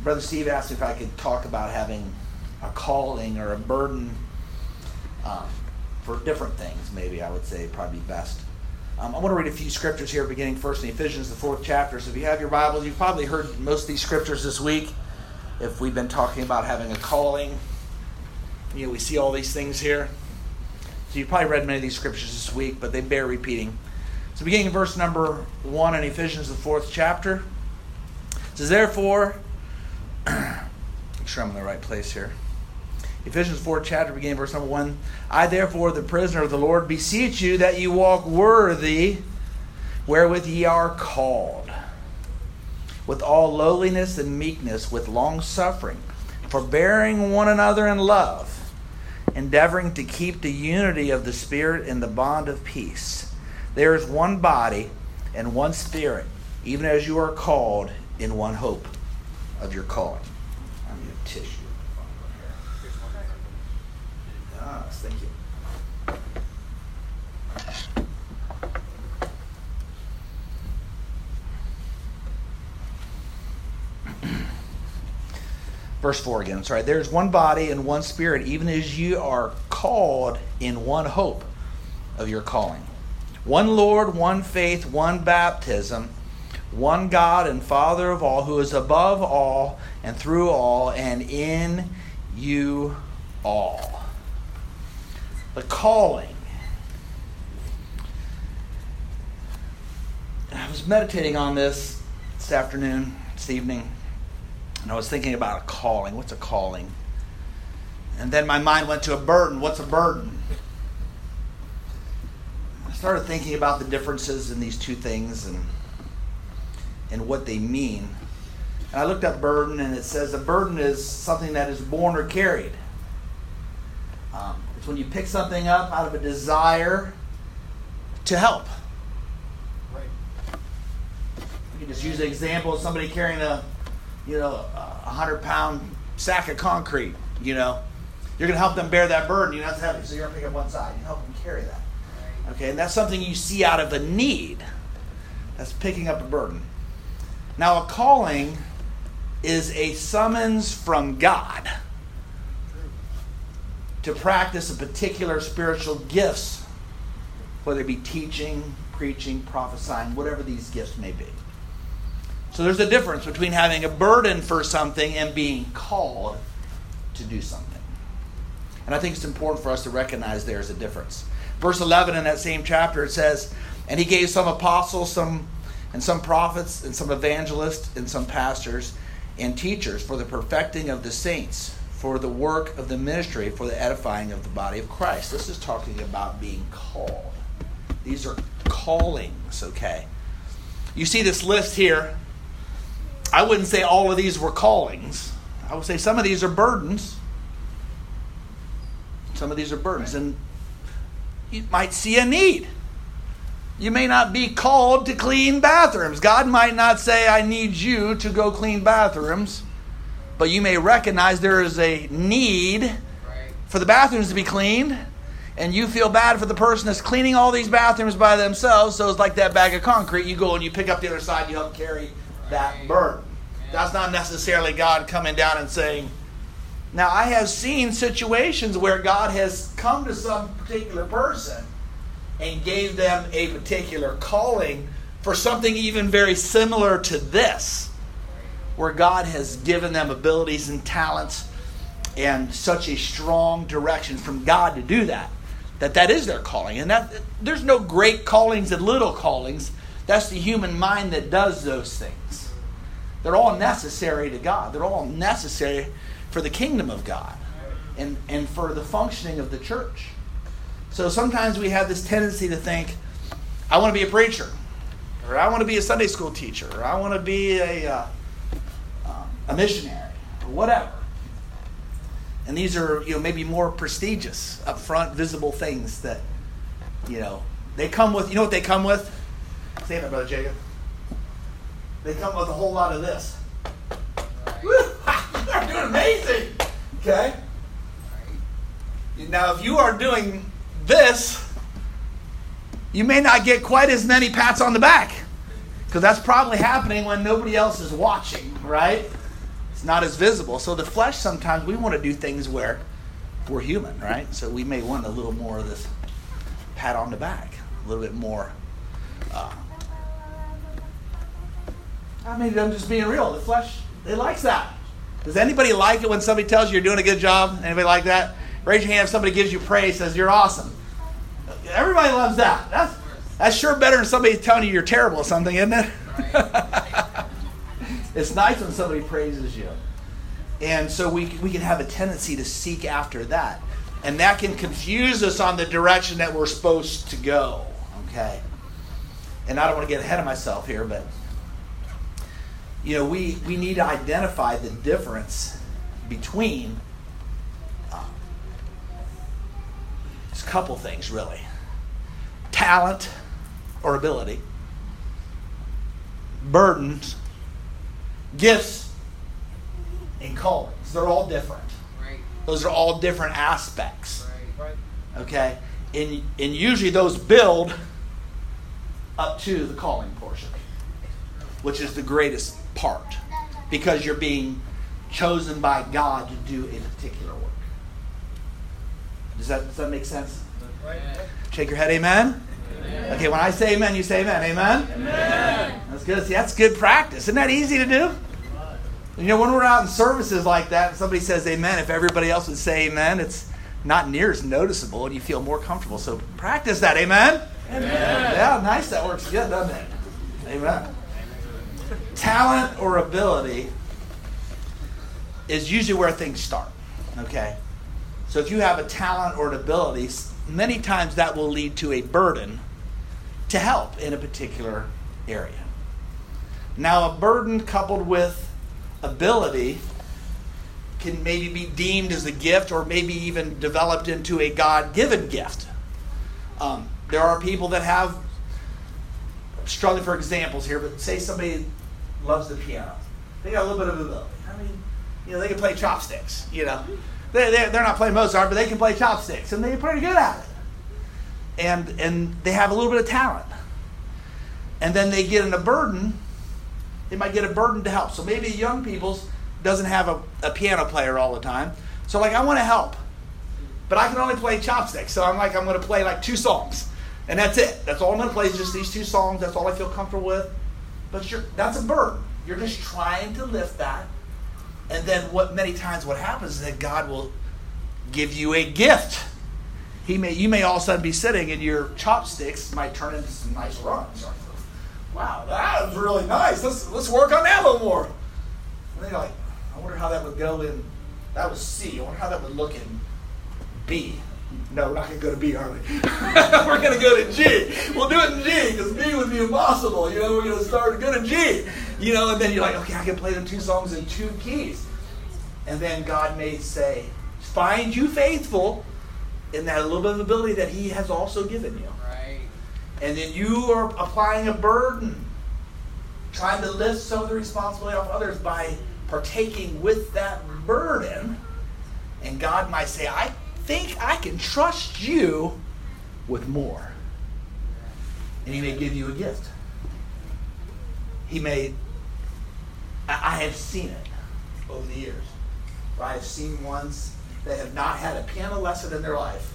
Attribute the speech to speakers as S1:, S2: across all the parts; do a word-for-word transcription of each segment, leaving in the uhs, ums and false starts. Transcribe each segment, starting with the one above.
S1: Brother Steve asked if I could talk about having a calling or a burden um, for different things, maybe I would say probably best. Um, I want to read a few scriptures here, beginning first in Ephesians, the fourth chapter. So if you have your Bibles, you've probably heard most of these scriptures this week. If we've been talking about having a calling, you know, we see all these things here. So you've probably read many of these scriptures this week, but they bear repeating. So beginning in verse number one in Ephesians, the fourth chapter, it says, therefore, make sure I'm in the right place here. Ephesians four chapter, beginning verse number one. I therefore, the prisoner of the Lord, beseech you that you walk worthy wherewith ye are called, with all lowliness and meekness, with long suffering, forbearing one another in love, endeavoring to keep the unity of the Spirit in the bond of peace. There is one body and one Spirit, even as you are called in one hope of your calling. I need a tissue. Ah, thank you. Verse four again. Sorry. There's one body and one Spirit, even as you are called in one hope of your calling. One Lord, one faith, one baptism, one God and Father of all, who is above all and through all and in you all. The calling. I was meditating on this this afternoon, this evening, and I was thinking about a calling. What's a calling? And then my mind went to a burden. What's a burden? I started thinking about the differences in these two things and and what they mean. And I looked up burden, and it says a burden is something that is borne or carried. Um, it's when you pick something up out of a desire to help.
S2: Right.
S1: You can just use the example of somebody carrying a, you know, a hundred pound sack of concrete. You know, you're going to help them bear that burden. You know, that's heavy, so you're going to pick up one side. You help them carry that. Okay, and that's something you see out of a need. That's picking up a burden. Now, a calling is a summons from God to practice a particular spiritual gifts, whether it be teaching, preaching, prophesying, whatever these gifts may be. So there's a difference between having a burden for something and being called to do something. And I think it's important for us to recognize there's a difference. Verse eleven in that same chapter, it says, and he gave some apostles, some and some prophets, and some evangelists, and some pastors, and teachers for the perfecting of the saints, for the work of the ministry, for the edifying of the body of Christ. This is talking about being called. These are callings, okay? You see this list here. I wouldn't say all of these were callings. I would say some of these are burdens. Some of these are burdens. And you might see a need. You may not be called to clean bathrooms. God might not say, I need you to go clean bathrooms. But you may recognize there is a need for the bathrooms to be cleaned. And you feel bad for the person that's cleaning all these bathrooms by themselves. So it's like that bag of concrete. You go and you pick up the other side and you help carry that burden. That's not necessarily God coming down and saying, now I have seen situations where God has come to some particular person and gave them a particular calling for something even very similar to this, where God has given them abilities and talents and such a strong direction from God to do that, that that is their calling. And that there's no great callings and little callings. That's the human mind that does those things. They're all necessary to God. They're all necessary for the kingdom of God and, and for the functioning of the church. So sometimes we have this tendency to think, I want to be a preacher, or I want to be a Sunday school teacher, or I want to be a, uh, uh, a missionary, or whatever. And these are, you know, maybe more prestigious, upfront, visible things that, you know, they come with. You know what they come with? Say that, Brother Jacob. They come with a whole lot of this. Right. Woo! They're doing amazing. Okay? Right. Now, if you are doing this, you may not get quite as many pats on the back, because that's probably happening when nobody else is watching, right? It's not as visible. So the flesh, sometimes we want to do things where we're human, right? So we may want a little more of this pat on the back, a little bit more. Uh, I mean, I'm just being real. The flesh, it likes that. Does anybody like it when somebody tells you you're doing a good job? Anybody like that? Raise your hand if somebody gives you praise, says you're awesome. Everybody loves that. That's, that's sure better than somebody telling you you're terrible or something, isn't it? It's nice when somebody praises you. And so we, we can have a tendency to seek after that. And that can confuse us on the direction that we're supposed to go. Okay? And I don't want to get ahead of myself here, but you know, we, we need to identify the difference between uh, just a couple things, really. Talent or ability, burdens, gifts, and callings. They're all different.
S2: Right.
S1: Those are all different aspects.
S2: Right.
S1: Okay? And, and usually those build up to the calling portion, which is the greatest part, because you're being chosen by God to do a particular work. Does that, does that make sense?
S2: Right.
S1: Shake your head, amen? Amen. Okay, when I say amen, you say amen. Amen?
S2: Amen.
S1: That's good. See, that's good practice. Isn't that easy to do? You know, when we're out in services like that, and somebody says amen, if everybody else would say amen, it's not near as noticeable, and you feel more comfortable. So practice that. Amen?
S2: Amen.
S1: Yeah, nice. That works good, doesn't it? Amen. Talent or ability is usually where things start. Okay? So if you have a talent or an ability, many times that will lead to a burden to help in a particular area. Now, a burden coupled with ability can maybe be deemed as a gift, or maybe even developed into a God-given gift. Um, there are people that have, I'm struggling for examples here, but say somebody loves the piano. They got a little bit of ability. I mean, you know, they can play chopsticks, you know. They, they're, they're not playing Mozart, but they can play chopsticks, and they're pretty good at it. And, and they have a little bit of talent. And then they get in a burden. They might get a burden to help. So maybe young people doesn't have a, a piano player all the time. So like, I want to help, but I can only play chopsticks. So I'm like, I'm going to play like two songs, and that's it. That's all I'm going to play is just these two songs. That's all I feel comfortable with. But you're, that's a burden. You're just trying to lift that. And then what many times what happens is that God will give you a gift. He may you may all of a sudden be sitting, and your chopsticks might turn into some nice runs. Wow, that was really nice. Let's let's work on that a little more. And then you're like, I wonder how that would go in. That was C. I wonder how that would look in B. No, we're not going to go to B, are we? We're going to go to G. We'll do it in G, because B would be impossible. You know, we're going to start to go to G. You know, and then you're like, okay, I can play them two songs in two keys. And then God may say, find you faithful in that little bit of ability that He has also given you.
S2: Right.
S1: And then you are applying a burden, trying to lift some of the responsibility off others by partaking with that burden. And God might say, I think I can trust you with more. And He may give you a gift. He may, I have seen it over the years. I have seen ones that have not had a piano lesson in their life,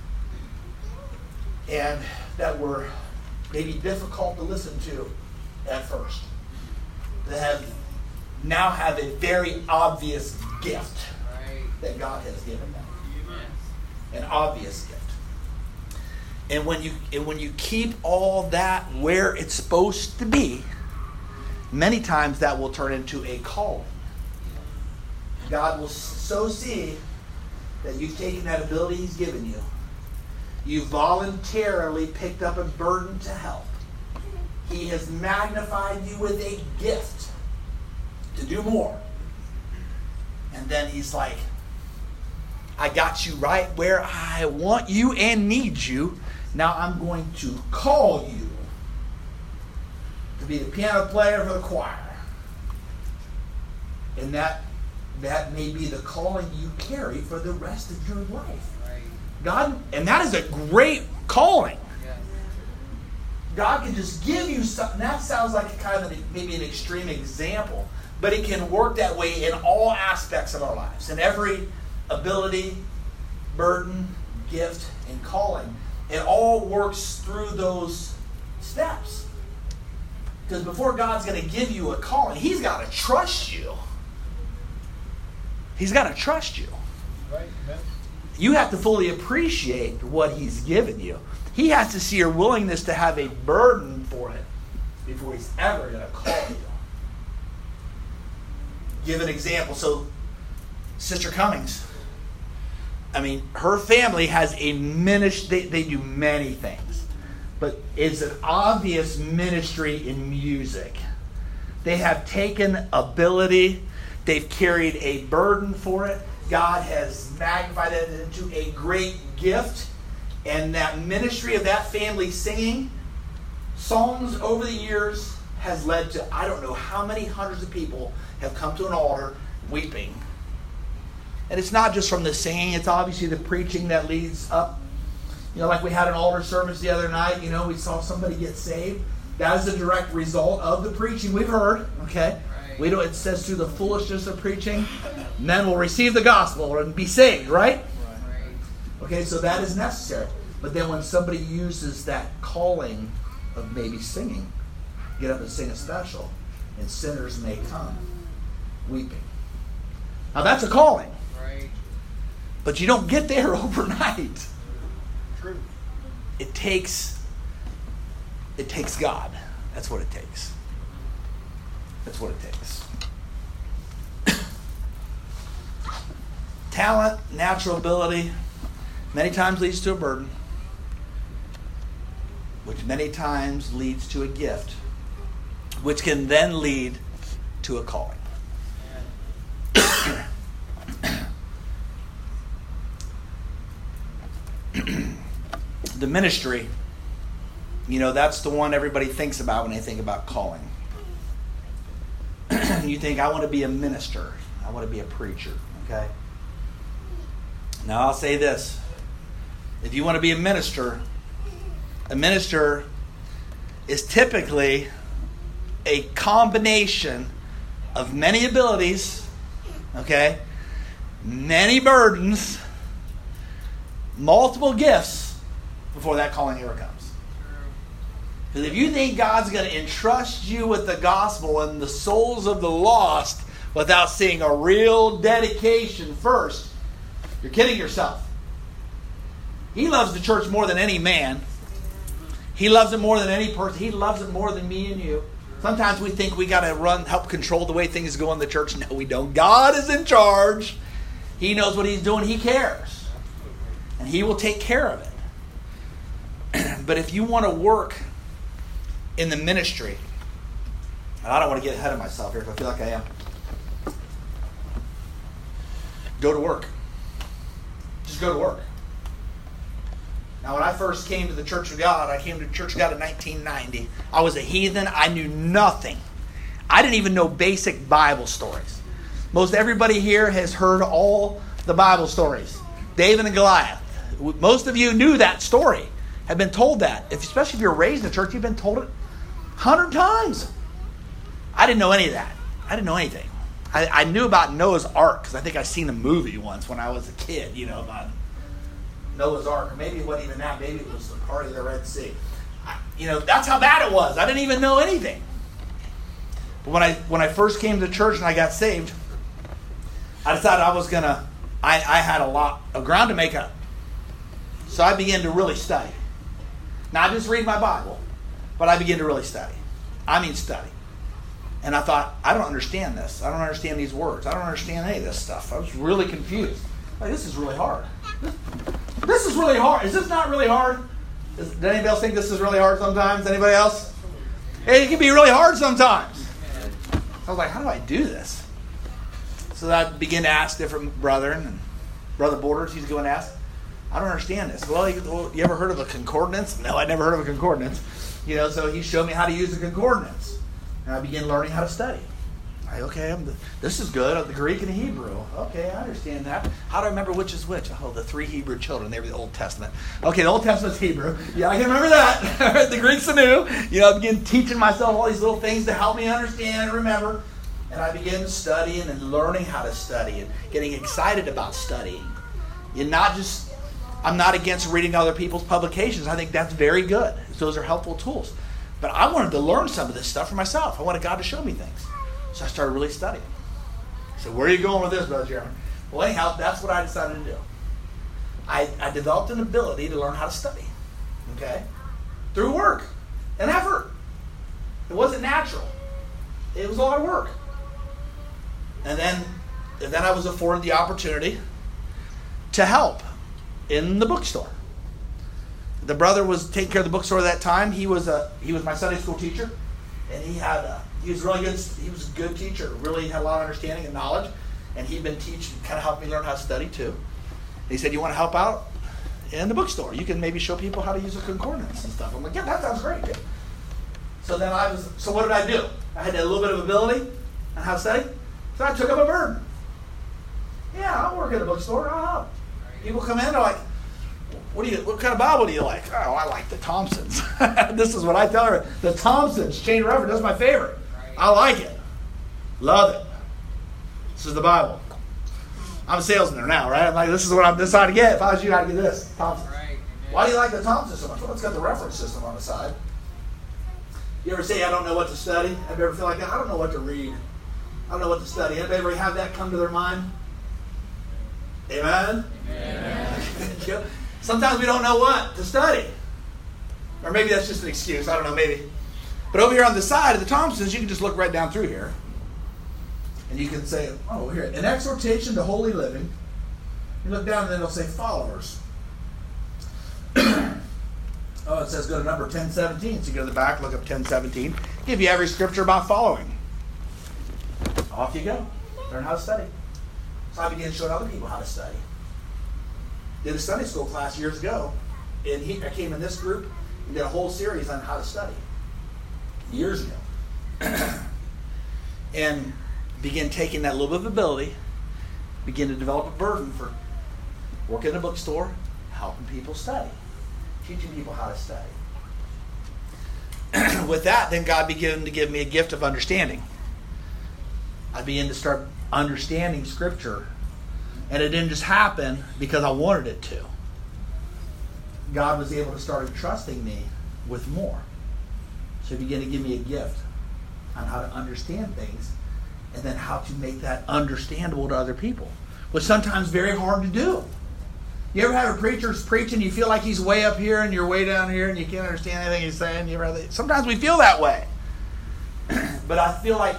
S1: and that were maybe difficult to listen to at first. That have now have a very obvious gift
S2: Right.
S1: that God has given them.
S2: Amen.
S1: An obvious gift. And when you and when you keep all that where it's supposed to be, many times that will turn into a calling. God will so see that you've taken that ability He's given you. You voluntarily picked up a burden to help. He has magnified you with a gift to do more. And then He's like, I got you right where I want you and need you. Now I'm going to call you to be the piano player for the choir. And that that may be the calling you carry for the rest of your life.
S2: Right.
S1: God, and that is a great calling.
S2: Yes.
S1: God can just give you something. That sounds like a kind of an, maybe an extreme example, but it can work that way in all aspects of our lives. In every ability, burden, gift, and calling. It all works through those steps. Because before God's going to give you a calling, He's got to trust you. He's got to trust you.
S3: Right. Amen.
S1: You have to fully appreciate what He's given you. He has to see your willingness to have a burden for it before He's ever going to call you. Give an example. So, Sister Cummings, I mean, her family has a ministry. They, they do many things. But it's an obvious ministry in music. They have taken ability. They've carried a burden for it. God has magnified it into a great gift. And that ministry of that family singing songs over the years has led to, I don't know how many hundreds of people have come to an altar weeping. And it's not just from the singing, it's obviously the preaching that leads up. You know, like we had an altar service the other night, you know, we saw somebody get saved. That is a direct result of the preaching we've heard, okay? Right. We don't, it says through the foolishness of preaching, men will receive the gospel and be saved, right? Right. Okay, so that is necessary. But then when somebody uses that calling of maybe singing, get up and sing a special, and sinners may come weeping. Now that's a calling.
S3: Right.
S1: But you don't get there overnight.
S3: True.
S1: It takes it takes God. That's what it takes. That's what it takes. Talent, natural ability, many times leads to a burden, which many times leads to a gift, which can then lead to a calling. The ministry, you know, that's the one everybody thinks about when they think about calling. You think, I want to be a minister. I want to be a preacher, okay? Now, I'll say this. If you want to be a minister, a minister is typically a combination of many abilities, okay, many burdens, multiple gifts before that calling ever comes. Because if you think God's going to entrust you with the gospel and the souls of the lost without seeing a real dedication first, you're kidding yourself. He loves the church more than any man. He loves it more than any person. He loves it more than me and you. Sometimes we think we got to run, help control the way things go in the church. No, we don't. God is in charge. He knows what He's doing. He cares. And He will take care of it. But if you want to work in the ministry, and I don't want to get ahead of myself here if I feel like I am, go to work. Just go to work. Now, when I first came to the Church of God, I came to the Church of God in nineteen ninety. I was a heathen. I knew nothing. I didn't even know basic Bible stories. Most everybody here has heard all the Bible stories. David and Goliath. Most of you knew that story, have been told that. If, especially if you're raised in the church, you've been told it a hundred times. I didn't know any of that. I didn't know anything. I, I knew about Noah's Ark because I think I seen a movie once when I was a kid, you know, about Noah's Ark. Or maybe it wasn't even that. Maybe it was the part of the Red Sea. I, you know, that's how bad it was. I didn't even know anything. But when I when I first came to church and I got saved, I decided I was going to, I, I had a lot of ground to make up. So I began to really study. Not just read my Bible, but I began to really study. I mean study. And I thought, I don't understand this. I don't understand these words. I don't understand any of this stuff. I was really confused. Like, this is really hard. This, this is really hard. Is this not really hard? Does, does anybody else think this is really hard sometimes? Anybody else? It can be really hard sometimes. I was like, how do I do this? So I began to ask different brethren. And Brother Borders, he's going to ask, I don't understand this. Well, you, well, you ever heard of a concordance? No, I never heard of a concordance. You know, so he showed me how to use a concordance. And I began learning how to study. Like, okay, I'm the, this is good. The Greek and the Hebrew. Okay, I understand that. How do I remember which is which? Oh, the three Hebrew children. They were the Old Testament. Okay, the Old Testament's Hebrew. Yeah, I can remember that. The Greek's the new. You know, I began teaching myself all these little things to help me understand and remember. And I began studying and learning how to study and getting excited about studying. And not just, I'm not against reading other people's publications. I think that's very good. Those are helpful tools. But I wanted to learn some of this stuff for myself. I wanted God to show me things. So I started really studying. So where are you going with this, Brother Jeremy? Well, anyhow, that's what I decided to do. I, I developed an ability to learn how to study. Okay? Through work and effort. It wasn't natural. It was a lot of work. And then, and then I was afforded the opportunity to help in the bookstore. The brother was taking care of the bookstore at that time. He was a he was my Sunday school teacher, and he had a, he was really good. He was a good teacher. Really had a lot of understanding and knowledge, and he'd been teaching, kind of helped me learn how to study too. And he said, "You want to help out in the bookstore? You can maybe show people how to use a concordance and stuff." I'm like, "Yeah, that sounds great." Dude. So then I was. So what did I do? I had a little bit of ability on how to study. So I took up a burden. Yeah, I'll work at a bookstore. I'll help. People come in, they're like, what do you? What kind of Bible do you like? Oh, I like the Thompsons. This is what I tell her. The Thompsons, Chain of Reference, that's my favorite. I like it. Love it. This is the Bible. I'm a salesman there now, right? I'm like, this is what I'm deciding to get. If I was you, I'd get this. Thompsons.
S2: Right.
S1: Why do you like the Thompsons so much? Well, it's got the reference system on the side. You ever say, I don't know what to study? Have you ever feel like that? I don't know what to read. I don't know what to study. Anybody ever have that come to their mind? Amen? Amen. Sometimes we don't know what to study. Or maybe that's just an excuse. I don't know, maybe. But over here on the side of the Thompsons, you can just look right down through here. And you can say, oh, here, an exhortation to holy living. You look down and then it'll say followers. Oh, it says go to number ten seventeen. So you go to the back, look up ten seventeen. Give you every scripture about following. Off you go. Learn how to study. So I began showing other people how to study. Did a Sunday school class years ago. And he, I came in this group and did a whole series on how to study. Years ago. And began taking that little bit of ability, begin to develop a burden for working in a bookstore, helping people study. Teaching people how to study. With that, then God began to give me a gift of understanding. I began to start understanding Scripture. And it didn't just happen because I wanted it to. God was able to start entrusting me with more. So he began to give me a gift on how to understand things and then how to make that understandable to other people, which is sometimes very hard to do. You ever have a preacher preaching, you feel like he's way up here and you're way down here and you can't understand anything he's saying? You ever, sometimes we feel that way. But I feel like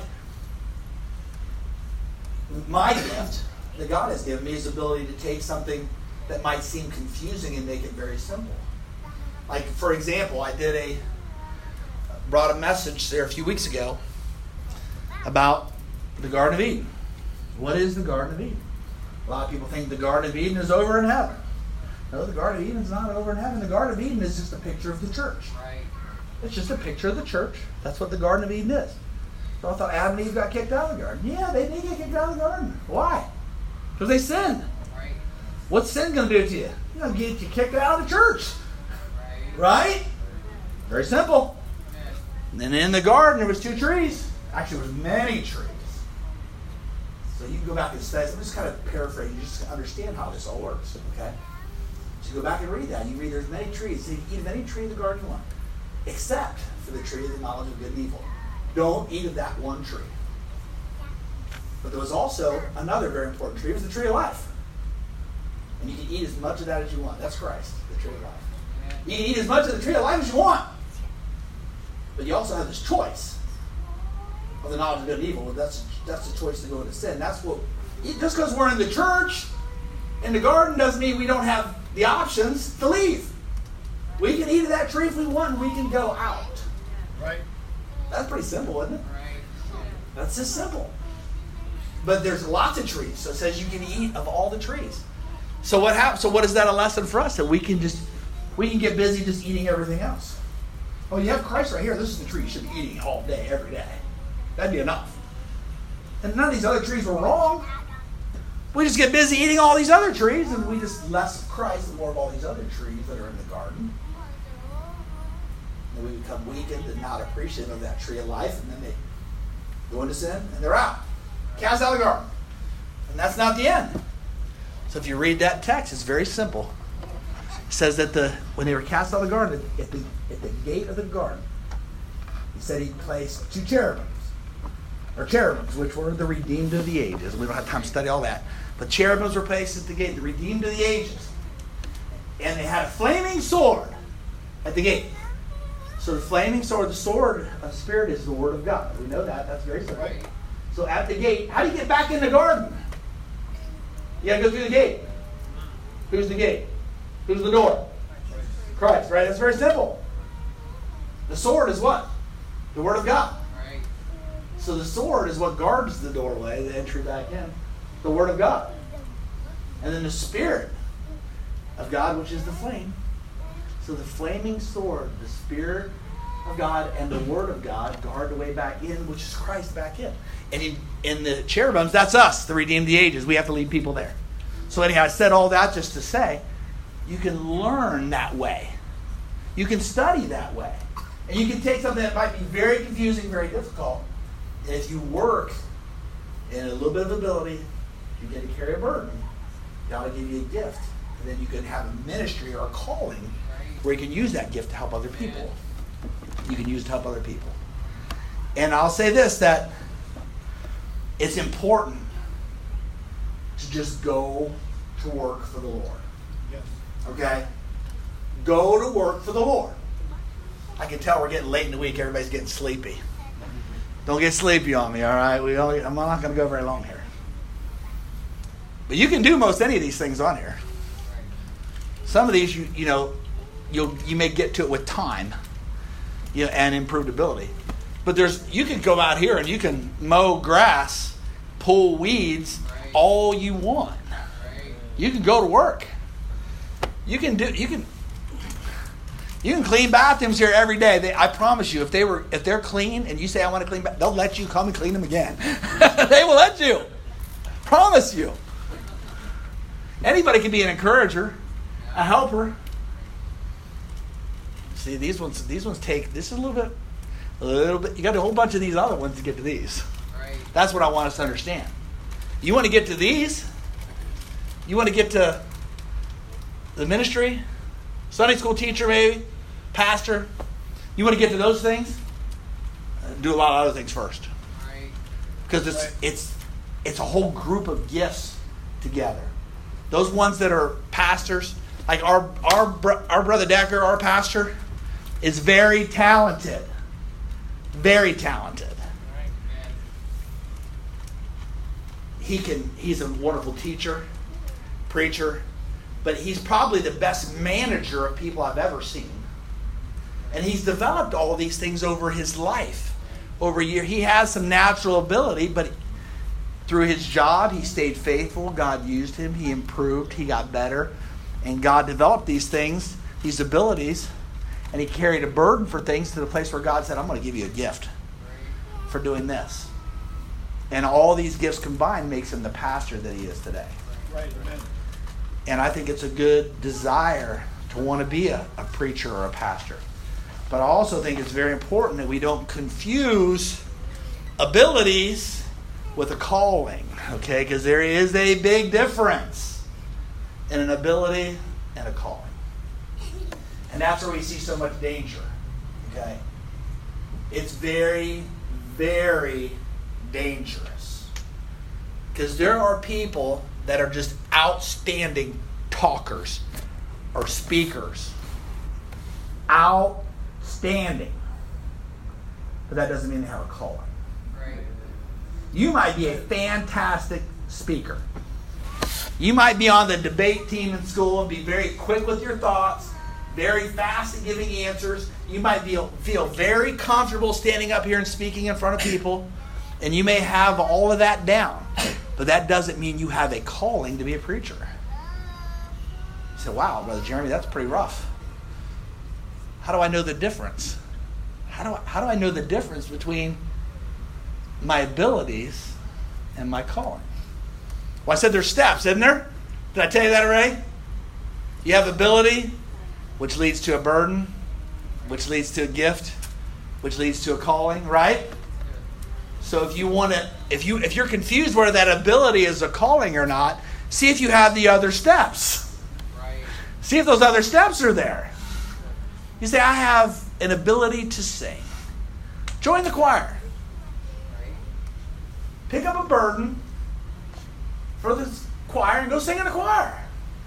S1: my gift that God has given me is the ability to take something that might seem confusing and make it very simple. Like, for example, I did a, brought a message there a few weeks ago about the Garden of Eden. What is the Garden of Eden? A lot of people think the Garden of Eden is over in heaven. No, the Garden of Eden is not over in heaven. The Garden of Eden is just a picture of the church.
S2: Right.
S1: It's just a picture of the church. That's what the Garden of Eden is. So I thought Adam and Eve got kicked out of the garden. Yeah, they did get kicked out of the garden. Why? Because they sinned.
S2: Right.
S1: What's sin going to do to you? It's going to get you kicked out of the church.
S2: Right.
S1: Right? Very simple. And then in the garden there was two trees. Actually, there was many trees. So you can go back and study. I'm just kind of paraphrasing just to understand how this all works. Okay? So you go back and read that. You read there's many trees. So you can eat of any tree in the garden you want. Except for the tree of the knowledge of good and evil. Don't eat of that one tree. But there was also another very important tree. It was the tree of life. And you can eat as much of that as you want. That's Christ, the tree of life. You can eat as much of the tree of life as you want. But you also have this choice of the knowledge of good and evil. That's, that's the choice to go into sin. That's what, just because we're in the church, in the garden, doesn't mean we don't have the options to leave. We can eat of that tree if we want, and we can go out.
S3: Right.
S1: That's pretty simple, isn't it?
S2: Right.
S1: That's just simple. But there's lots of trees, so it says you can eat of all the trees. So what happens? So what is that a lesson for us? That we can just we can get busy just eating everything else. Oh, you have Christ right here. This is the tree you should be eating all day, every day. That'd be enough. And none of these other trees were wrong. We just get busy eating all these other trees, and we just less of Christ and more of all these other trees that are in the garden. And we become weakened and not appreciative of that tree of life, and then they Go into sin, and they're out. Cast out of the garden. And that's not the end. So if you read that text, it's very simple. It says that the when they were cast out of the garden, at the, at the gate of the garden, he said he placed two cherubims. Or cherubims, which were the redeemed of the ages. We don't have time to study all that. But cherubims were placed at the gate, the redeemed of the ages. And they had a flaming sword at the gate. So the flaming sword, the sword of the Spirit is the Word of God. We know that. That's very simple.
S3: Right.
S1: So at the gate, how do you get back in the garden? You got to go through the gate. Who's the gate? Who's the door? Christ, right? That's very simple. The sword is what? The Word of God.
S2: Right.
S1: So the sword is what guards the doorway, the entry back in. The Word of God. And then the Spirit of God, which is the flame. So the flaming sword, the Spirit of God and the Word of God guard the way back in, which is Christ back in. And in, in the cherubims, that's us, the redeemed of the ages. We have to lead people there. So anyhow, I said all that just to say, you can learn that way. You can study that way. And you can take something that might be very confusing, very difficult, and if you work in a little bit of ability, you get to carry a burden. God will give you a gift. And then you can have a ministry or a calling where you can use that gift to help other people. You can use it to help other people. And I'll say this, that it's important to just go to work for the Lord.
S3: Yes.
S1: Okay? Go to work for the Lord. I can tell we're getting late in the week. Everybody's getting sleepy. Don't get sleepy on me, all right? We only, I'm not going to go very long here. But you can do most any of these things on here. Some of these, you you know, you you may get to it with time, you know, and improved ability. But there's you can go out here and you can mow grass, pull weeds,
S2: Right.
S1: all you want.
S2: Right.
S1: You can go to work. You can do you can you can clean bathrooms here every day. They, I promise you, if they were if they're clean and you say I want to clean, they'll let you come and clean them again. They will let you. Promise you. Anybody can be an encourager, a helper. See, these ones these ones take this is a little bit a little bit you got a whole bunch of these other ones to get to these.
S2: Right.
S1: That's what I want us to understand. You want to get to these? You want to get to the ministry? Sunday school teacher maybe? Pastor? You want to get to those things? Do a lot of other things first.
S2: Right.
S1: Because it's
S3: Right.
S1: it's it's a whole group of gifts together. Those ones that are pastors, like our our bro- our brother Decker, our pastor, is very talented. Very talented.
S2: Right. Man.
S1: He can he's a wonderful teacher, preacher, but he's probably the best manager of people I've ever seen. And he's developed all these things over his life. Over a year. He has some natural ability, but through his job, he stayed faithful. God used him. He improved. He got better. And God developed these things, these abilities, and he carried a burden for things to the place where God said, I'm going to give you a gift for doing this. And all these gifts combined makes him the pastor that he is today.
S3: Right. Amen.
S1: And I think it's a good desire to want to be a, a preacher or a pastor. But I also think it's very important that we don't confuse abilities with a calling, okay? Because there is a big difference in an ability and a calling. And that's where we see so much danger, okay? It's very, very dangerous. Because there are people that are just outstanding talkers or speakers. Outstanding. But that doesn't mean they have a calling.
S2: Right.
S1: You might be a fantastic speaker. You might be on the debate team in school and be very quick with your thoughts, very fast at giving answers. You might be, feel very comfortable standing up here and speaking in front of people, and you may have all of that down. But that doesn't mean you have a calling to be a preacher. You say, wow, Brother Jeremy, that's pretty rough. How do I know the difference? How do I, how do I know the difference between my abilities and my calling? Well, I said there's steps, isn't there? Did I tell you that already? You have ability, which leads to a burden, which leads to a gift, which leads to a calling, right? So if you want to, if you if you're confused whether that ability is a calling or not, see if you have the other steps.
S2: Right.
S1: See if those other steps are there. You say, I have an ability to sing. Join the choir.
S2: Right.
S1: Pick up a burden for the choir and go sing in the choir.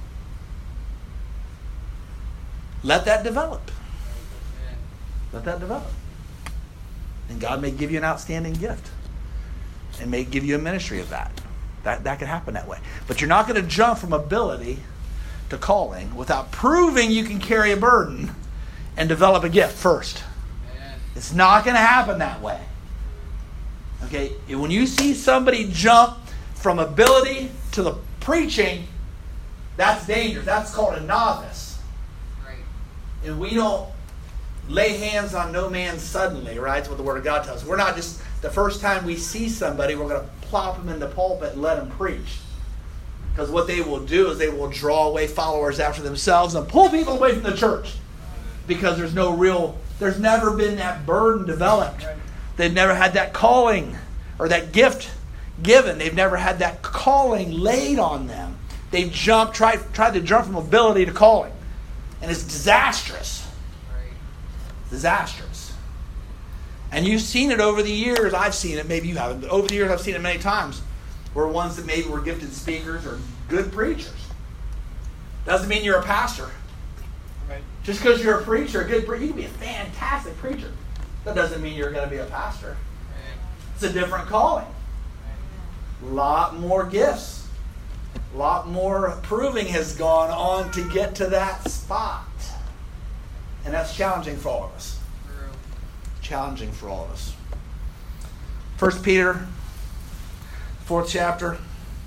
S1: Let that develop.
S2: Amen.
S1: Let that develop. And God may give you an outstanding gift. And may give you a ministry of that. That, that could happen that way. But you're not going to jump from ability to calling without proving you can carry a burden and develop a gift first.
S2: Amen.
S1: It's not going to happen that way. Okay? When you see somebody jump from ability to the preaching, that's dangerous. That's called a novice.
S2: Right.
S1: And we don't lay hands on no man suddenly, right? That's what the Word of God tells us. We're not just, the first time we see somebody, we're going to plop them in the pulpit and let them preach. Because what they will do is they will draw away followers after themselves and pull people away from the church. Because there's no real, there's never been that burden developed. They've never had that calling or that gift given. They've never had that calling laid on them. They've jumped, tried, tried to jump from ability to calling. And it's disastrous. Disastrous. And you've seen it over the years. I've seen it. Maybe you haven't. But over the years, I've seen it many times. Where ones that maybe were gifted speakers or good preachers. Doesn't mean you're a pastor.
S3: Right.
S1: Just because you're a preacher, a good preacher, you can be a fantastic preacher. That doesn't mean you're going to be a pastor. It's a different calling. A lot more gifts. A lot more proving has gone on to get to that spot. And that's challenging for all of us.
S2: True.
S1: Challenging for all of us. First Peter, fourth chapter.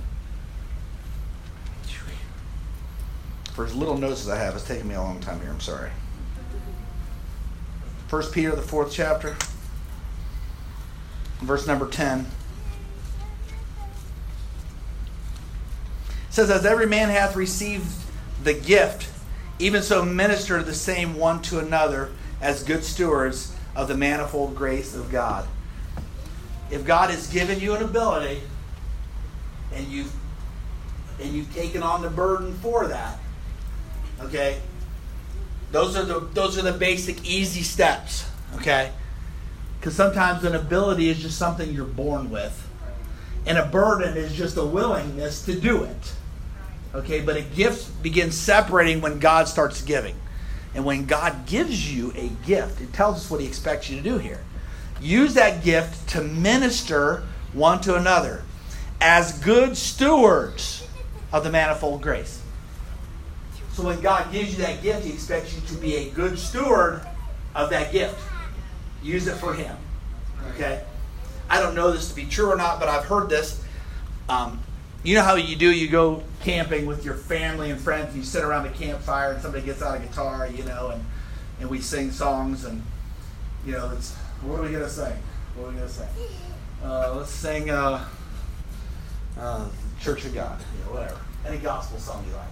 S1: For as little notes as I have, it's taking me a long time here. I'm sorry. First Peter, the fourth chapter, verse number ten. It says, as every man hath received the gift, even so minister the same one to another as good stewards of the manifold grace of God. If God has given you an ability and you've and you've taken on the burden for that, okay, those are the those are the basic easy steps, okay? Because sometimes an ability is just something you're born with, and a burden is just a willingness to do it. Okay, but a gift begins separating when God starts giving. And when God gives you a gift, it tells us what He expects you to do here. Use that gift to minister one to another as good stewards of the manifold grace. So when God gives you that gift, He expects you to be a good steward of that gift. Use it for Him. Okay? I don't know this to be true or not, but I've heard this. Um, you know how you do, you go camping with your family and friends, and you sit around the campfire and somebody gets out a guitar, you know, and, and we sing songs, and, you know, it's, what are we going to sing? What are we going to sing? Uh, let's sing uh, uh, Church of God, you know, whatever. Any gospel song you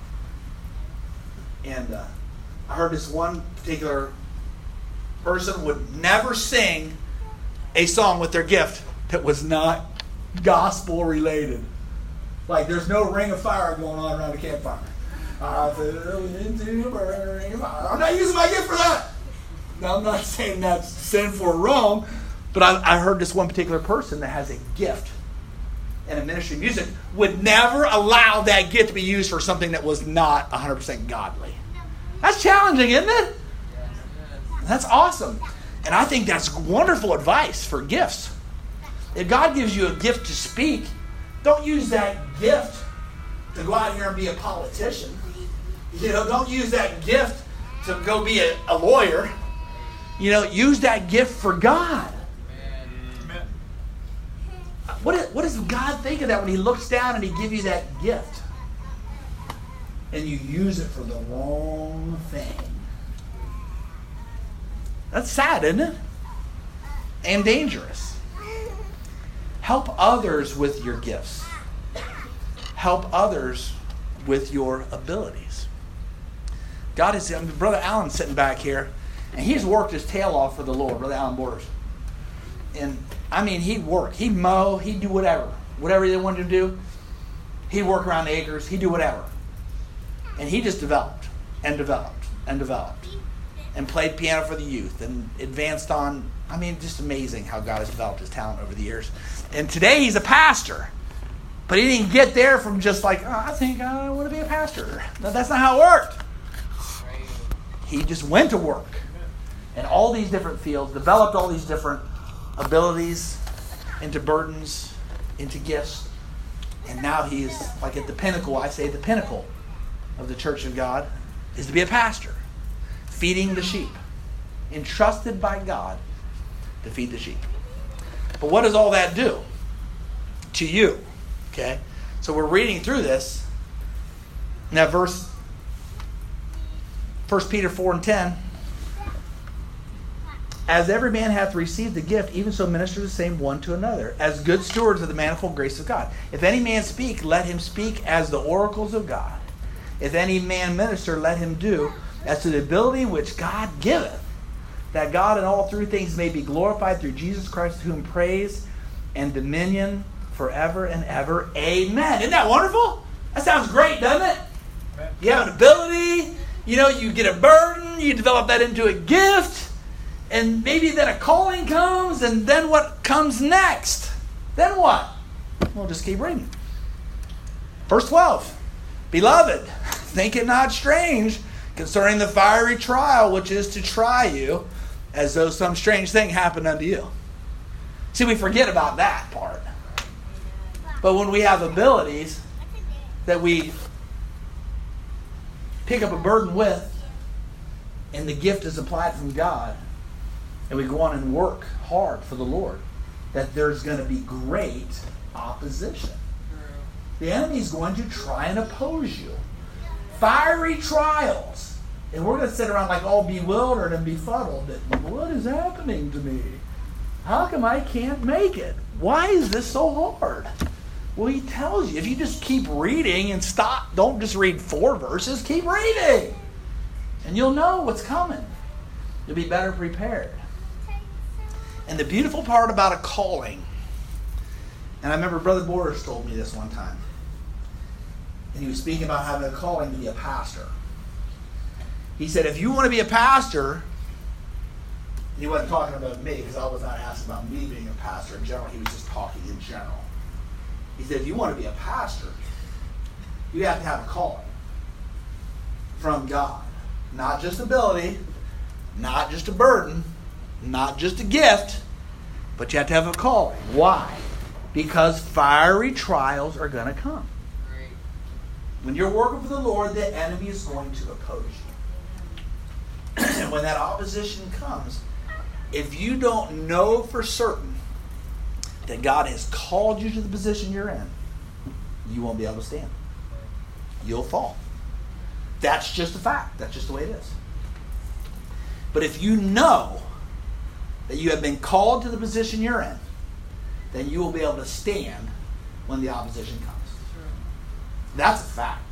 S1: like. And uh, I heard this one particular person would never sing a song with their gift that was not gospel related. Like, there's no ring of fire going on around the campfire. I fell into a burning fire. I'm not using my gift for that. Now, I'm not saying that's sinful or wrong, but I, I heard this one particular person that has a gift in a ministry of music would never allow that gift to be used for something that was not one hundred percent godly. That's challenging, isn't it? That's awesome. And I think that's wonderful advice for gifts. If God gives you a gift to speak, don't use that gift to go out here and be a politician. You know, don't use that gift to go be a, a lawyer. You know, use that gift for God.
S3: Amen.
S1: What, is, what does God think of that when He looks down and He gives you that gift? And you use it for the wrong thing. That's sad, isn't it? And dangerous. Help others with your gifts. Help others with your abilities. God is, I mean, Brother Allen's sitting back here, and he's worked his tail off for the Lord, Brother Allen Borders. And I mean, he'd work. He'd mow. He'd do whatever. Whatever they wanted to do. He'd work around the acres. He'd do whatever. And he just developed and developed and developed. And played piano for the youth. And advanced on, I mean, just amazing how God has developed his talent over the years. And today he's a pastor. But he didn't get there from just like, oh, I think I want to be a pastor. No, that's not how it worked. He just went to work. In all these different fields. Developed all these different abilities into burdens, into gifts. And now he is like at the pinnacle, I say the pinnacle of the church of God, is to be a pastor. Feeding the sheep. Entrusted by God to feed the sheep. But what does all that do to you? Okay? So we're reading through this. Now verse First Peter four and ten. As every man hath received the gift, even so minister the same one to another, as good stewards of the manifold grace of God. If any man speak, let him speak as the oracles of God. If any man minister, let him do as to the ability which God giveth, that God in all through things may be glorified through Jesus Christ, to whom praise and dominion forever and ever. Amen. Isn't that wonderful? That sounds great, doesn't it?
S3: Amen.
S1: You have an ability, you know, you get a burden, you develop that into a gift. And maybe then a calling comes, and then what comes next? Then what? We'll just keep reading. Verse twelve. Beloved, think it not strange concerning the fiery trial which is to try you, as though some strange thing happened unto you. See, we forget about that part. But when we have abilities that we pick up a burden with, and the gift is applied from God, and we go on and work hard for the Lord, that there's going to be great opposition. The enemy is going to try and oppose you. Fiery trials. And we're going to sit around like all bewildered and befuddled. That, what is happening to me? How come I can't make it? Why is this so hard? Well, he tells you. If you just keep reading and stop, don't just read four verses, keep reading. And you'll know what's coming. You'll be better prepared. And the beautiful part about a calling, and I remember Brother Borders told me this one time, and he was speaking about having a calling to be a pastor. He said, if you want to be a pastor, and he wasn't talking about me, because I was not asked about me being a pastor in general, he was just talking in general. He said, if you want to be a pastor, you have to have a calling from God. Not just ability, not just a burden, not just a gift, but you have to have a calling. Why? Because fiery trials are going to come.
S2: Right.
S1: When you're working for the Lord, the enemy is going to oppose you. And when that opposition comes, if you don't know for certain that God has called you to the position you're in, you won't be able to stand. You'll fall. That's just a fact. That's just the way it is. But if you know that you have been called to the position you're in, then you will be able to stand when the opposition comes. That's a fact.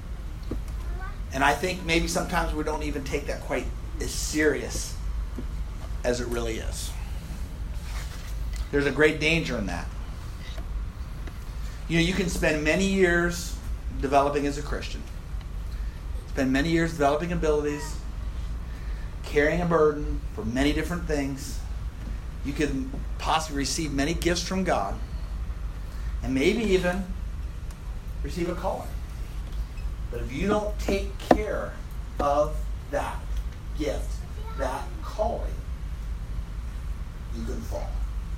S1: And I think maybe sometimes we don't even take that quite as serious as it really is. There's a great danger in that. You know, you can spend many years developing as a Christian. Spend many years developing abilities, carrying a burden for many different things. You can possibly receive many gifts from God, and maybe even receive a calling. But if you don't take care of that gift, that calling, you can fall.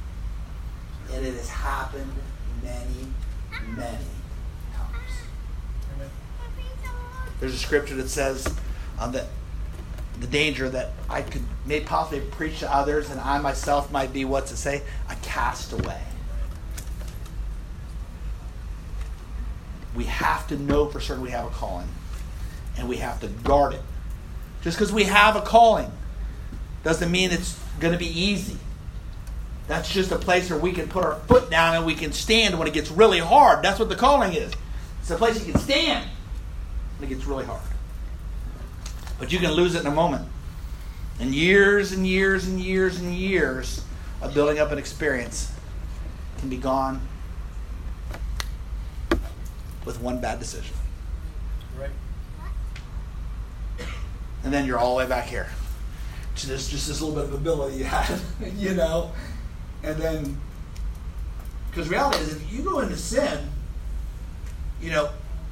S1: And it has happened many, many times.
S3: Amen.
S1: There's a scripture that says um, that the danger that I could may possibly preach to others, and I myself might be, what's it say? A castaway. We have to know for certain we have a calling, and we have to guard it. Just because we have a calling doesn't mean it's going to be easy. That's just a place where we can put our foot down and we can stand when it gets really hard. That's what the calling is. It's a place you can stand when it gets really hard. But you can lose it in a moment. And years and years and years and years of building up an experience can be gone with one bad decision.
S3: Right.
S1: And then you're all the way back here. So there's just this little bit of ability you had, you know. And then, because reality is, if you go into sin, you know,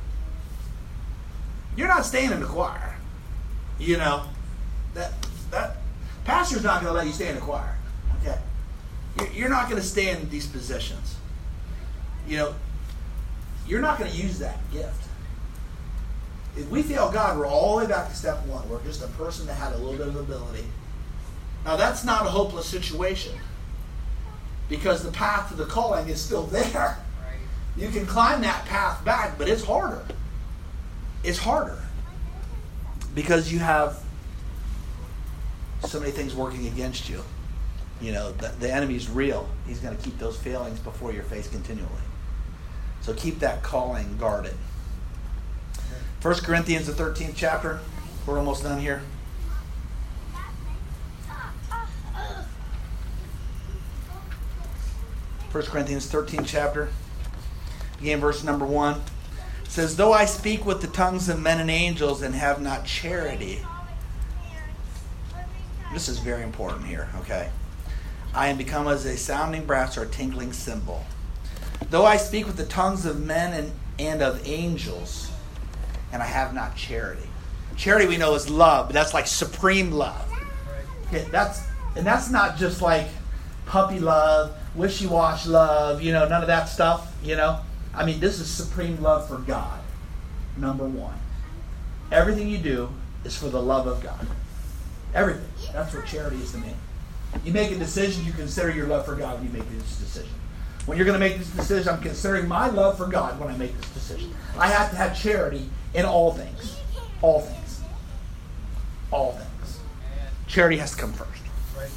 S1: you're not staying in the choir. You know, that that pastor's not going to let you stay in the choir. Okay, you're, you're not going to stay in these positions. You know, you're not going to use that gift. If we fail God, we're all the way back to step one. We're just a person that had a little bit of ability. Now, that's not a hopeless situation, because the path to the calling is still there.
S2: Right.
S1: You can climb that path back, but it's harder. It's harder because you have so many things working against you. You know, the, the enemy's real. He's going to keep those failings before your face continually. So keep that calling guarded. First Corinthians, the thirteenth chapter. We're almost done here. First Corinthians, thirteenth chapter. Again, verse number one. It says, though I speak with the tongues of men and angels and have not charity. This is very important here, okay? I am become as a sounding brass or a tinkling cymbal. Though I speak with the tongues of men and, and of angels, and I have not charity. Charity we know is love, but that's like supreme love. Okay, that's and that's not just like puppy love, wishy-washy love, you know, none of that stuff, you know. I mean, this is supreme love for God, number one. Everything you do is for the love of God. Everything. That's what charity is to me. You make a decision, you consider your love for God when you make this decision. When you're going to make this decision, I'm considering my love for God when I make this decision. I have to have charity in all things. All things. All things. Charity has to come first.
S3: Right.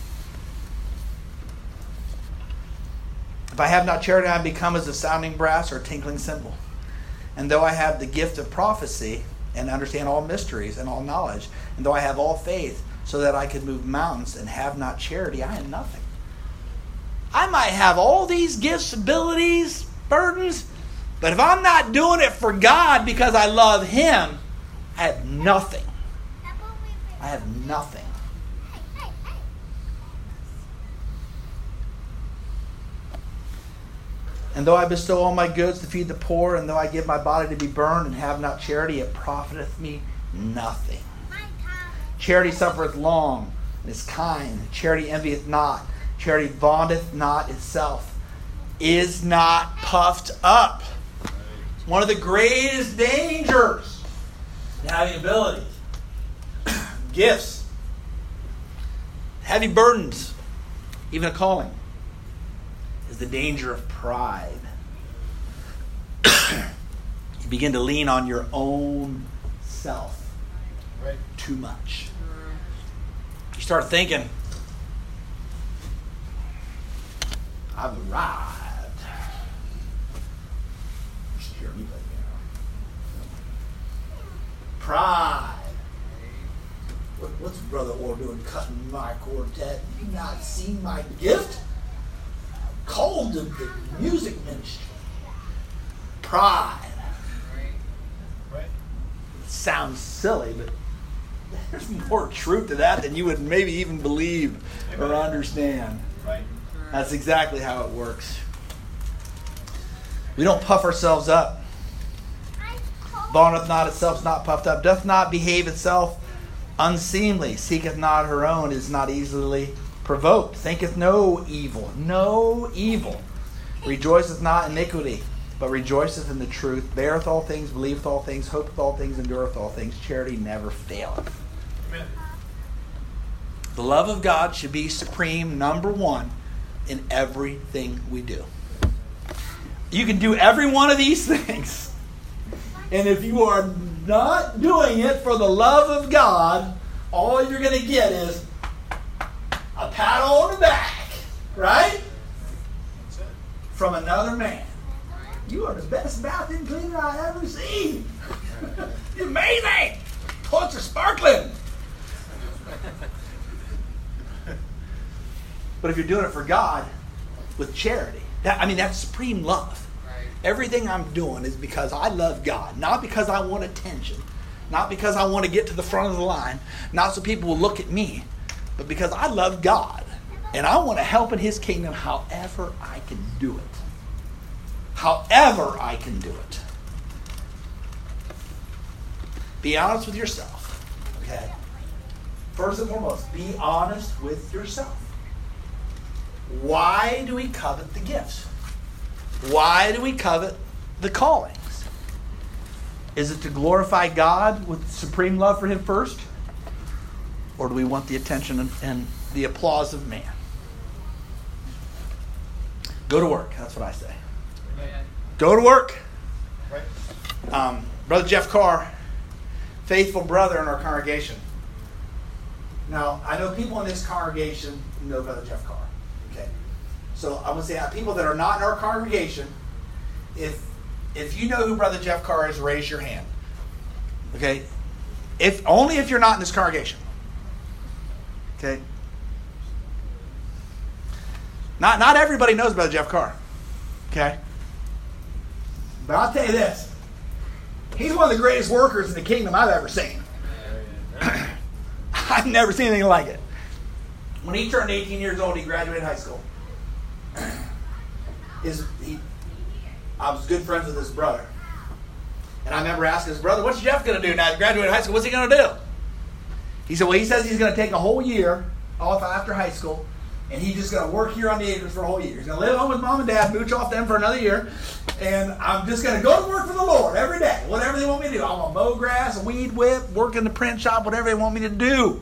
S1: If I have not charity, I become as a sounding brass or a tinkling cymbal. And though I have the gift of prophecy and understand all mysteries and all knowledge, and though I have all faith so that I could move mountains and have not charity, I am nothing. I might have all these gifts, abilities, burdens, but if I'm not doing it for God because I love Him, I have nothing. I have nothing. And though I bestow all my goods to feed the poor, and though I give my body to be burned and have not charity, it profiteth me nothing. Charity suffereth long and is kind. Charity envieth not. Charity vaunteth not itself, is not puffed up. One of the greatest dangers in having abilities, gifts, heavy burdens, even a calling, is the danger of pride. You begin to lean on your own self
S3: Right.
S1: too much. You start thinking, I've arrived. You should hear me like that. Pride. What, what's Brother Orr doing cutting my quartet? You not seen my gift? Called to the music ministry. Pride.
S3: Right.
S1: It sounds silly, but there's more truth to that than you would maybe even believe or understand.
S3: Right.
S1: That's exactly how it works. We don't puff ourselves up. Vaunteth not itself, is not puffed up, doth not behave itself unseemly, seeketh not her own, is not easily provoked, thinketh no evil, no evil, rejoiceth not in iniquity, but rejoiceth in the truth, beareth all things, believeth all things, hopeth all things, endureth all things. Charity never faileth.
S3: Amen.
S1: The love of God should be supreme, number one, in everything we do. You can do every one of these things. And if you are not doing it for the love of God, all you're going to get is a pat on the back, right?
S3: That's it.
S1: From another man. You are the best bathroom cleaner I ever seen. You're amazing. Toilets are sparkling. But if you're doing it for God with charity, that, I mean, that's supreme love.
S2: Right.
S1: Everything I'm doing is because I love God, not because I want attention, not because I want to get to the front of the line, not so people will look at me, but because I love God. And I want to help in His kingdom however I can do it. However I can do it. Be honest with yourself. Okay? First and foremost, be honest with yourself. Why do we covet the gifts? Why do we covet the callings? Is it to glorify God with supreme love for Him first? Or do we want the attention and, and the applause of man? Go to work. That's what I say.
S2: Amen.
S1: Go to work.
S3: Right.
S1: Um, Brother Jeff Carr, faithful brother in our congregation. Now, I know people in this congregation know Brother Jeff Carr. Okay. So I want to say, uh, people that are not in our congregation, if if you know who Brother Jeff Carr is, raise your hand. Okay. If only if you're not in this congregation. Okay. Not not everybody knows Brother Jeff Carr. Okay. But I'll tell you this. He's one of the greatest workers in the kingdom I've ever seen. I've never seen anything like it. When he turned eighteen years old, he graduated high school. His, he, I was good friends with his brother. And I remember asking his brother, what's Jeff going to do now? He graduated high school. What's he going to do? He said, well, he says he's going to take a whole year off after high school. And he's just going to work here on the acres for a whole year. He's going to live home with mom and dad, mooch off them for another year. And I'm just going to go to work for the Lord every day. Whatever they want me to do. I'm going to mow grass, weed whip, work in the print shop, whatever they want me to do.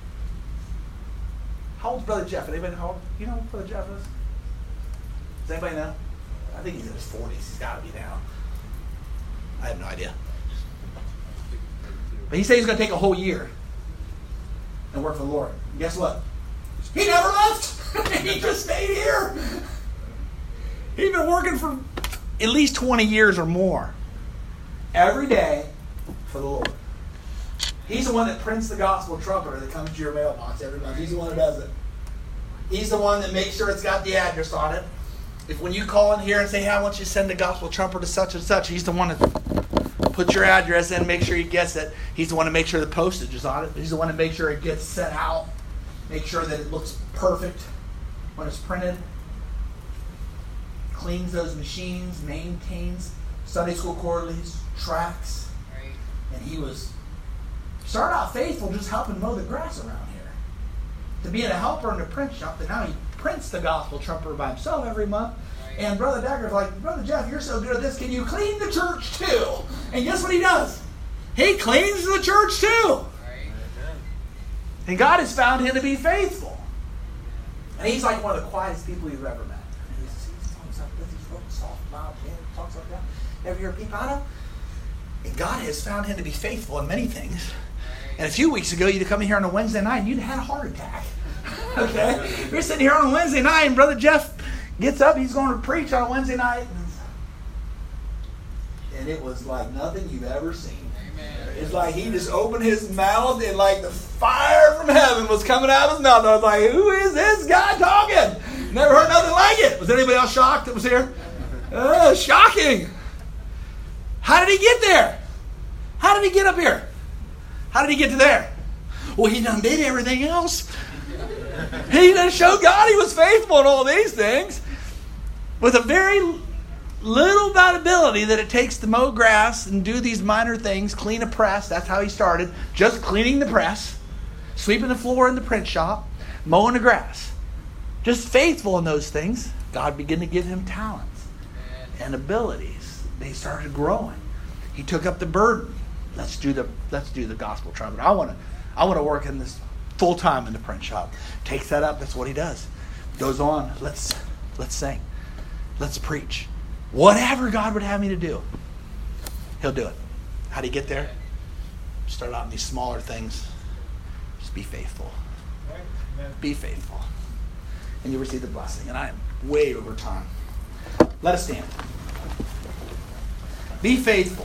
S1: How old's Brother Jeff? Anybody know how old? You know what Brother Jeff is? Does anybody know? I think he's in his forties. He's got to be now. I have no idea. But he said he's going to take a whole year and work for the Lord. And guess what? He never left. He just stayed here. He's been working for at least twenty years or more. Every day for the Lord. He's the one that prints the gospel trumpeter that comes to your mailbox every month. He's the one that does it. He's the one that makes sure it's got the address on it. If when you call in here and say, hey, I want you to send the gospel trumpeter to such and such, he's the one that puts your address in, make sure he gets it. He's the one to make sure the postage is on it. He's the one to make sure it gets sent out. Make sure that it looks perfect when it's printed. Cleans those machines, maintains Sunday school quarterlies, tracks.
S2: Right.
S1: And he was started out faithful, just helping mow the grass around here. To being a helper in the print shop, and now he prints the gospel trumpeter by himself every month. Right. And Brother Dagger's like, Brother Jeff, you're so good at this. Can you clean the church too? And guess what he does? He cleans the church too. And God has found him to be faithful. And he's like one of the quietest people you've ever met. He's, he's talks like this, he's real soft about it, talks like that. Ever hear people out of? And God has found him to be faithful in many things. And a few weeks ago, you'd come in here on a Wednesday night and you'd had a heart attack. Okay? You're sitting here on a Wednesday night and Brother Jeff gets up, he's going to preach on a Wednesday night. And it was like nothing you've ever seen. It's like he just opened his mouth and like the fire from heaven was coming out of his mouth. I was like, who is this guy talking? Never heard nothing like it. Was anybody else shocked that was here? Uh, shocking. How did he get there? How did he get up here? How did he get to there? Well, he done did everything else. He done showed God he was faithful in all these things with a very little about ability that it takes to mow grass and do these minor things, clean a press. That's how he started. Just cleaning the press, sweeping the floor in the print shop, mowing the grass. Just faithful in those things. God began to give him talents and abilities. They started growing. He took up the burden. Let's do the let's do the gospel trumpet. I want to I want to work in this full time in the print shop. Takes that up. That's what he does. Goes on. Let's let's sing. Let's preach. Whatever God would have me to do, he'll do it. How do you get there? Start out in these smaller things. Just be faithful. Be faithful. And you'll receive the blessing. And I am way over time. Let us stand. Be faithful.